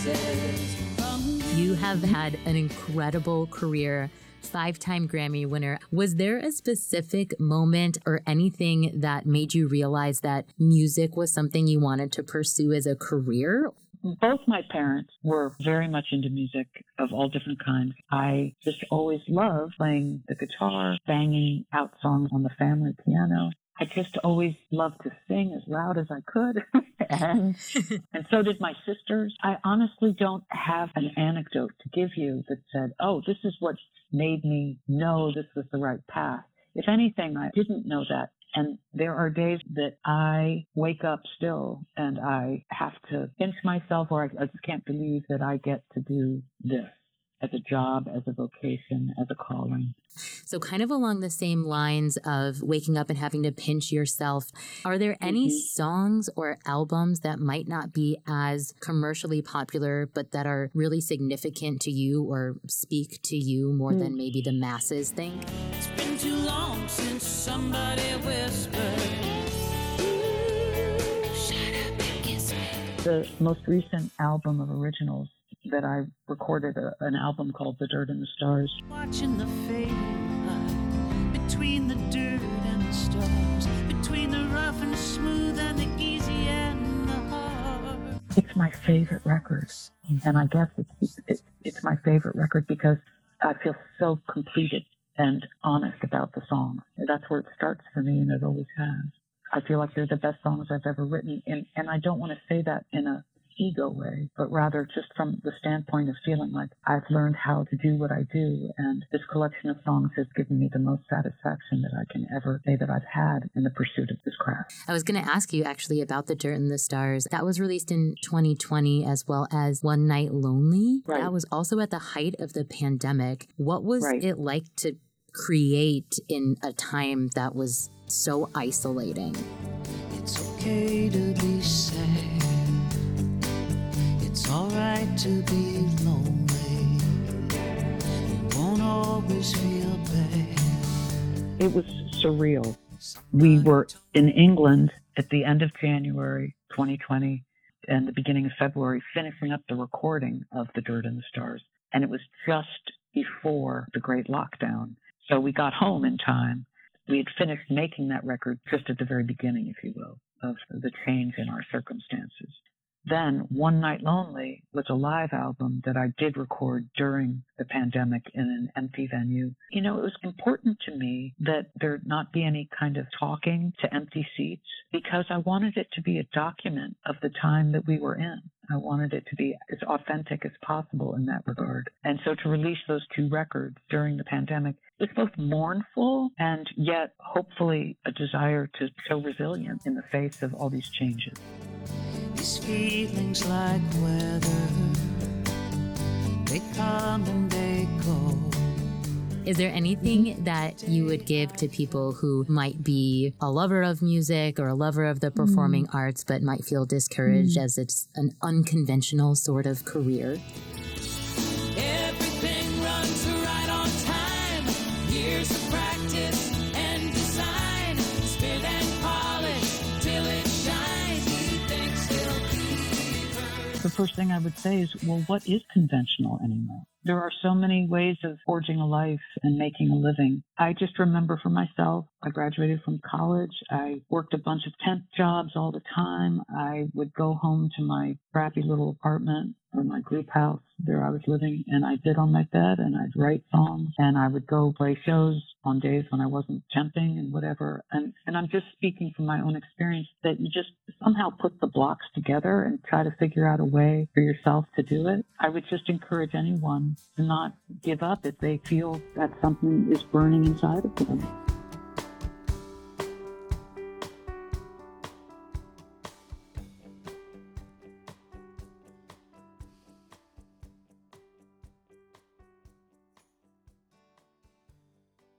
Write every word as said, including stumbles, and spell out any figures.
You have had an incredible career, five-time Grammy winner. Was there a specific moment or anything that made you realize that music was something you wanted to pursue as a career? Both my parents were very much into music of all different kinds. I just always loved playing the guitar, banging out songs on the family piano. I just always loved to sing as loud as I could. and, and so did my sisters. I honestly don't have an anecdote to give you that said, oh, this is what made me know this was the right path. If anything, I didn't know that. And there are days that I wake up still and I have to pinch myself, or I, I just can't believe that I get to do this as a job, as a vocation, as a calling. So kind of along the same lines of waking up and having to pinch yourself, are there any mm-hmm. songs or albums that might not be as commercially popular, but that are really significant to you or speak to you more mm. than maybe the masses think? It's been too long since somebody whispered, ooh, shut up and kiss me. The most recent album of originals that I recorded, a, an album called The Dirt and the Stars. Watching the fading line between the dirt and the stars, between the rough and smooth and the easy and the hard. It's my favorite record, and I guess it's, it's, it's my favorite record because I feel so completed and honest about the songs. That's where it starts for me, and it always has. I feel like they're the best songs I've ever written, and, and I don't want to say that in a ego way, but rather just from the standpoint of feeling like I've learned how to do what I do, and this collection of songs has given me the most satisfaction that I can ever say that I've had in the pursuit of this craft. I was going to ask you actually about The Dirt and the Stars. That was released in twenty twenty, as well as One Night Lonely. Right. That was also at the height of the pandemic. What was right. it like to create in a time that was so isolating? It's okay to be sad. It's all right to be lonely. You won't always feel bad. It was surreal. We were in England at the end of January twenty twenty and the beginning of February finishing up the recording of The Dirt and the Stars. And it was just before the great lockdown. So we got home in time. We had finished making that record just at the very beginning, if you will, of the change in our circumstances. Then One Night Lonely was a live album that I did record during the pandemic in an empty venue. You know, it was important to me that there not be any kind of talking to empty seats because I wanted it to be a document of the time that we were in. I wanted it to be as authentic as possible in that regard. And so to release those two records during the pandemic was both mournful and yet hopefully a desire to show resilience in the face of all these changes. These feelings like weather, they come and they go. Is there anything that you would give to people who might be a lover of music or a lover of the performing mm. arts but might feel discouraged mm. as it's an unconventional sort of career? Everything runs right on time. Years of practice and design. Spit and polish till it shines. Things still keep her. The first thing I would say is, well, what is conventional anymore? There are so many ways of forging a life and making a living. I just remember for myself, I graduated from college. I worked a bunch of temp jobs all the time. I would go home to my crappy little apartment or my group house there I was living, and I'd sit on my bed and I'd write songs, and I would go play shows on days when I wasn't temping and whatever. And, and I'm just speaking from my own experience that you just somehow put the blocks together and try to figure out a way for yourself to do it. I would just encourage anyone to not give up if they feel that something is burning inside of them.